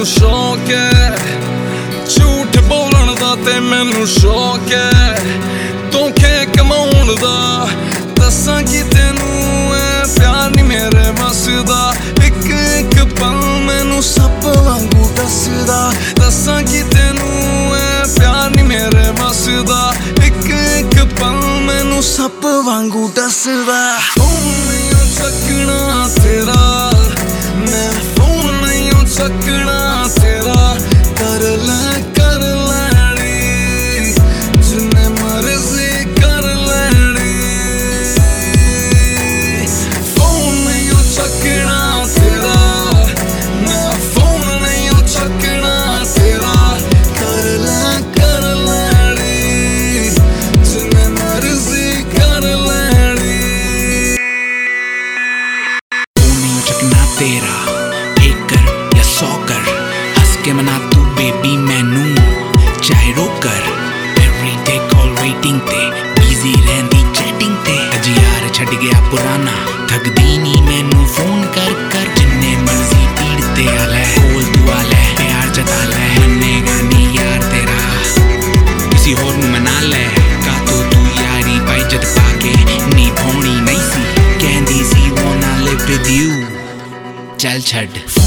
शौक है, झूठ बोलण दा ते मैनू शौक है, धोखे कमाउण दा दस्सां कि तैनू ऐ प्यार नी मेरे वसदा। इक इक पल मैनू सप वांगू दसदा, दस्सां कि तैनू ऐ प्यार नी मेरे वसदा। इक इक पल मैनू सप वांगू दसदा। फोन नहीं चकना तेरा, मैं फोन नहीं चकना तेरा, कर लैनी जिन्ने मर्जी कर लैनी। फोन नहीं चकना तेरा, मैं फोन नहीं चकना तेरा, कर लैनी जिन्ने मर्जी कर लैनी। फोन नहीं चकना तेरा, एक कर या 100 कर, हंस के मना तू बेबी मैनू चाहे रो कर। एवरीडे कॉल वेटिंग ते, बिजी रहंदी चैटिंग ते, अज यार छड़ गया पुराना, थकदी नी मैनू फोन कर कर। जिन्ने मर्जी पीड़ ते आलै, कोल तू आलै, प्यार जता लै, मन्नेगा नी यार तेरा, किसी होर नू मना लै। का तो तू यारी पाई जद पाके निभाउणी नहीं सी, कहंदी सी wanna live with you, चल छड़।